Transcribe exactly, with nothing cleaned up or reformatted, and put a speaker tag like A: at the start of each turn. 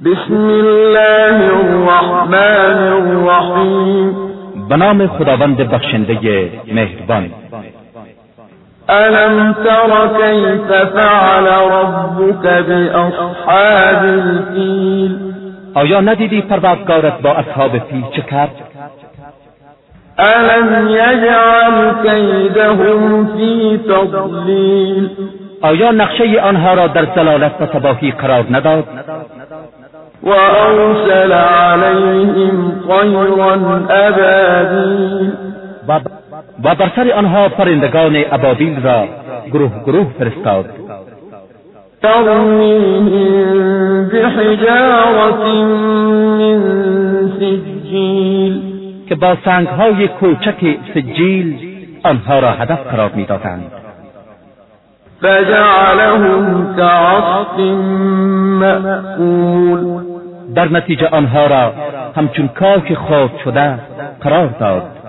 A: بسم الله الرحمن الرحیم.
B: به نام خداوند بخشنده مهربان.
A: الم تر کیف فعل ربک باصحاب الفیل.
B: آیا ندیدی پروردگارت با اصحاب فیل چه کرد؟
A: الم یجعل کیدهم فی تضلیل.
B: آیا نقشه آنها را در ضلالت و تباهی قرار نداد؟
A: و ارسل علیهم طیرا ابابیل.
B: و بر سر آنها پرندگان ابابیل را گروه گروه فرستاد.
A: ترمیهم بحجارة من سجیل.
B: که با سنگهای کوچک سجیل آنها را هدف قرار میدادند.
A: فجعلهم كعصف مأکول.
B: در نتیجه آنها را همچون کاک خرد شده قرار داد.